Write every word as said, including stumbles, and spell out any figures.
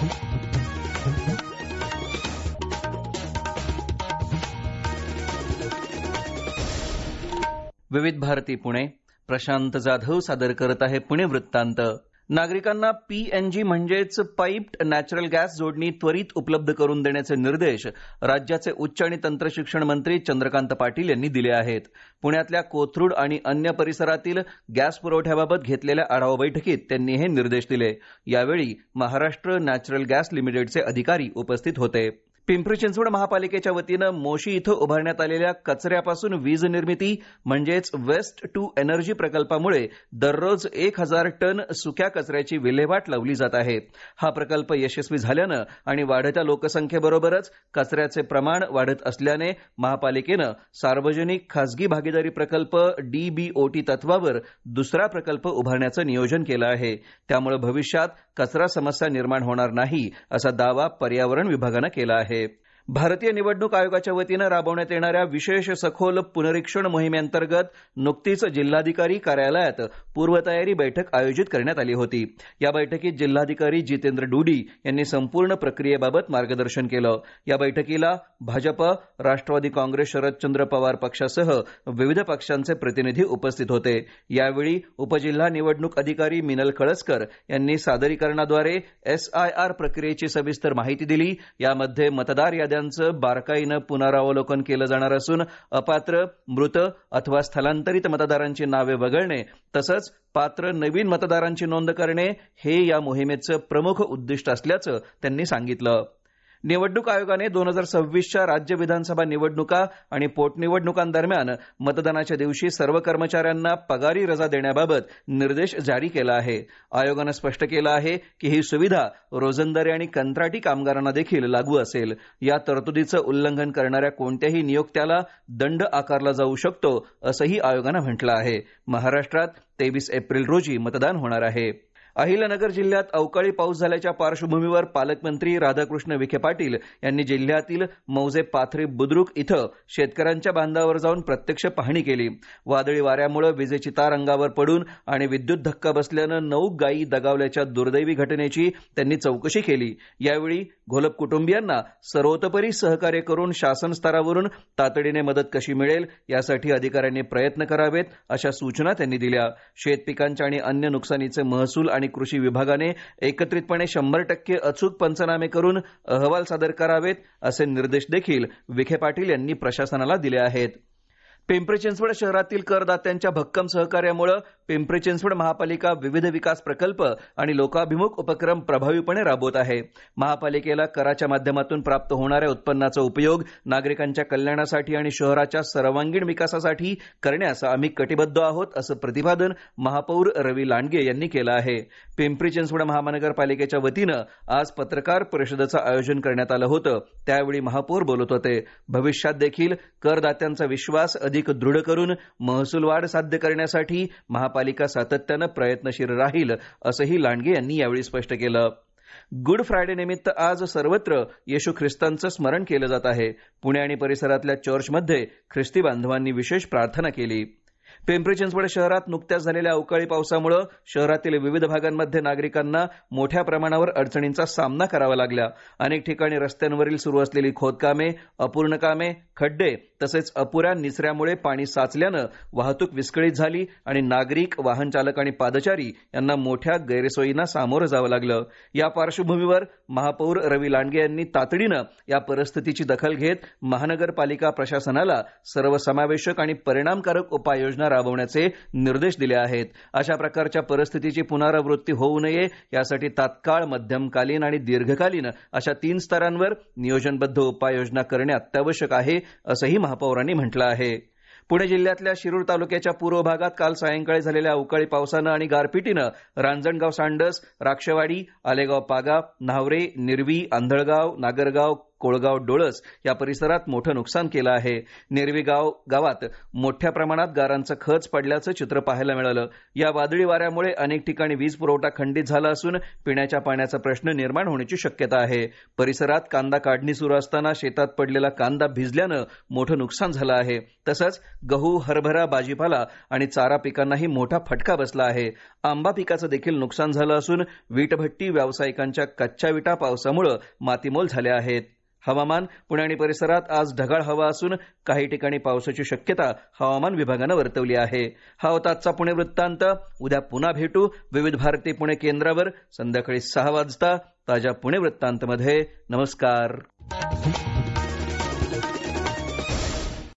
विविध भारती पुणे. प्रशांत जाधव सादर करत आहे पुणे वृत्तांत. नागरिकांना पीएनजी म्हणजेच पाईप्ड नॅचरल गॅस जोडणी त्वरित उपलब्ध करून देण्याचे निर्देश राज्याचे उच्च आणि तंत्रशिक्षण मंत्री चंद्रकांत पाटील यांनी दिले आहेत. पुण्यातल्या कोथरूड आणि अन्य परिसरातील गॅस पुरवठ्याबाबत घेतलेल्या आढावा बैठकीत त्यांनी हे निर्देश दिले. यावेळी महाराष्ट्र नॅचरल गॅस लिमिटेडचे अधिकारी उपस्थित होते. पिंपरी चिंचवड महापालिकेच्या वतीनं मोशी इथं उभारण्यात आलेल्या कचऱ्यापासून वीज निर्मिती म्हणजेच वेस्ट टू एनर्जी प्रकल्पामुळे दररोज एक हजार टन सुक्या कचऱ्याची विल्हेवाट लावली जात आहे. हा प्रकल्प यशस्वी झाल्यानं आणि वाढत्या लोकसंख्येबरोबरच कचऱ्याचे प्रमाण वाढत असल्याने महापालिकेनं सार्वजनिक खासगी भागीदारी प्रकल्प डीबीओटी तत्वावर दुसरा प्रकल्प उभारण्याचं नियोजन केलं आहे. त्यामुळे भविष्यात कचरा समस्या निर्माण होणार नाही असा दावा पर्यावरण विभागानं केला आहे. भारतीय निवडणूक आयोगाच्या वतीनं राबवण्यात येणाऱ्या विशेष सखोल पुनरीक्षण मोहिमेअंतर्गत नुकतीच जिल्हाधिकारी कार्यालयात पूर्वतयारी बैठक आयोजित करण्यात आली होती. या बैठकीत जिल्हाधिकारी जितेंद्र डुडी यांनी संपूर्ण प्रक्रियेबाबत मार्गदर्शन केलं. या बैठकीला भाजप, राष्ट्रवादी काँग्रेस, शरदचंद्र पवार पक्षासह विविध पक्षांचे प्रतिनिधी उपस्थित होते. यावेळी उपजिल्हा निवडणूक अधिकारी मिनल कळसकर यांनी सादरीकरणाद्वारे एसआयआर प्रक्रियेची सविस्तर माहिती दिली. यामध्ये मतदार याद्यांचं बारकाईनं पुनरावलोकन केलं जाणार असून अपात्र, मृत अथवा स्थलांतरित मतदारांची नावे वगळणे तसंच पात्र नवीन मतदारांची नोंद करणे हे या मोहिमेचं प्रमुख उद्दिष्ट असल्याचं त्यांनी सांगितलं. निवडणूक आयोगाने दोन हजार सव्वीसच्या राज्य विधानसभा निवडणुका आणि पोटनिवडणुकांदरम्यान मतदानाच्या दिवशी सर्व कर्मचाऱ्यांना पगारी रजा देण्याबाबत निर्देश जारी केला आहे. आयोगानं स्पष्ट केलं आहे की ही सुविधा रोजंदारी आणि कंत्राटी कामगारांना देखील लागू असेल. या तरतुदीचं उल्लंघन करणाऱ्या कोणत्याही नियोक्त्याला दंड आकारला जाऊ शकतो असंही आयोगानं म्हटलं आहे. महाराष्ट्रात तेवीस एप्रिल रोजी मतदान होणार आहे. अहिल्यानगर जिल्ह्यात अवकाळी पाऊस झाल्याच्या पार्श्वभूमीवर पालकमंत्री राधाकृष्ण विखे पाटील यांनी जिल्ह्यातील मौजे पाथरी बुद्रुक इथं शेतकऱ्यांच्या बांधावर जाऊन प्रत्यक्ष पाहणी केली. वादळी वाऱ्यामुळे विजेची तार अंगावर पडून आणि विद्युत धक्का बसल्यानं नऊ गायी दगावल्याच्या दुर्दैवी घटनेची त्यांनी चौकशी केली. यावेळी घोलप कुटुंबियांना सर्वतोपरी सहकार्य करून शासन स्तरावरून तातडीने मदत कशी मिळेल यासाठी अधिकाऱ्यांनी प्रयत्न करावेत अशा सूचना त्यांनी दिल्या. शेतपिकांच्या आणि अन्य नुकसानीचे महसूल आणि कृषी विभागाने एकत्रितपणे शंभर टक्के अचूक पंचनामे करून अहवाल सादर करावेत असे निर्देश देखील विखे पाटील यांनी प्रशासनाला दिले आहेत. पिंपरी चिंचवड शहरातील करदात्यांच्या भक्कम सहकार्यामुळे पिंपरी चिंचवड महापालिका विविध विकास प्रकल्प आणि लोकाभिमुख उपक्रम प्रभावीपणे राबवत आहे. महापालिकेला कराच्या माध्यमातून प्राप्त होणाऱ्या उत्पन्नाचा उपयोग नागरिकांच्या कल्याणासाठी आणि शहराच्या सर्वांगीण विकासासाठी करण्यास आम्ही कटिबद्ध आहोत असं प्रतिपादन महापौर रवी लांडगे यांनी केलं आहे. पिंपरी चिंचवड महानगरपालिकेच्या वतीनं आज पत्रकार परिषदेचं आयोजन करण्यात आलं होतं. त्यावेळी महापौर बोलत होते. भविष्यात देखील करदात्यांचा विश्वास अधिक दृढ करून महसूल वाढ साध्य करण्यासाठी महापालिका सातत्यानं प्रयत्नशील राहील असंही लांडगे यांनी यावेळी स्पष्ट केलं. गुड फ्रायडे निमित्त आज सर्वत्र येशू ख्रिस्तांचं स्मरण केलं जात आहे. पुणे आणि परिसरातल्या चर्चमध्ये ख्रिस्ती बांधवांनी विशेष प्रार्थना केली. पिंपरी चिंचवड शहरात नुकत्याच झालेल्या अवकाळी पावसामुळे शहरातील विविध भागांमध्ये नागरिकांना मोठ्या प्रमाणावर अडचणींचा सामना करावा लागला. अनेक ठिकाणी रस्त्यांवरील सुरू असलेली खोदकामे, अपूर्ण कामे, खड्डे तसेच अपुऱ्या निचऱ्यामुळे पाणी साचल्यानं वाहतूक विस्कळीत झाली आणि नागरिक, वाहन चालक आणि पादचारी यांना मोठ्या गैरसोयींना सामोरं जावं लागलं. या पार्श्वभूमीवर महापौर रवी लांडगे यांनी तातडीनं या परिस्थितीची दखल घेत महानगरपालिका प्रशासनाला सर्वसमावेशक आणि परिणामकारक उपाययोजना राबवण्याचे निर्देश दिले आहेत. अशा प्रकारच्या परिस्थितीची पुनरावृत्ती होऊ नये यासाठी तात्काळ, मध्यमकालीन आणि दीर्घकालीन अशा तीन स्तरांवर नियोजनबद्ध उपाययोजना करणे अत्यावश्यक आहे असंही महापौरांनी म्हटलं आहे. पुणे जिल्ह्यातल्या शिरूर तालुक्याच्या पूर्व भागात काल सायंकाळी झालेल्या अवकाळी पावसानं आणि गारपिटीनं रांजणगाव सांडस, राक्षवाडी, आलेगाव पागा, न्हावरे, निरवी, आंधळगाव, नागरगाव, कोळगाव डोळस या परिसरात मोठं नुकसान केलं आहे. नेरवी गाव गावात मोठ्या प्रमाणात गारांचं खच पडल्याचं चित्र पाहायला मिळालं. या वादळी वाऱ्यामुळे अनेक ठिकाणी वीज पुरवठा खंडित झाला असून पिण्याच्या पाण्याचा प्रश्न निर्माण होण्याची शक्यता आहे. परिसरात कांदा काढणी सुरू असताना शेतात पडलेला कांदा भिजल्यानं मोठं नुकसान झालं आहे. तसंच गहू, हरभरा, भाजीपाला आणि चारा पिकांनाही मोठा फटका बसला आहे. आंबा पिकाचं देखील नुकसान झालं असून वीटभट्टी व्यावसायिकांच्या कच्च्या विटा पावसामुळे मातीमोल झाल्या आहेत. हवामान. पुणे आणि परिसरात आज ढगाळ हवा असून काही ठिकाणी पावसाची शक्यता हवामान विभागानं वर्तवली आहे. हा होता आजचा पुणे वृत्तांत. उद्या पुन्हा भेटू विविध भारती पुणे केंद्रावर संध्याकाळी सहा वाजता ताज्या पुणे वृत्तांतमध्ये. नमस्कार.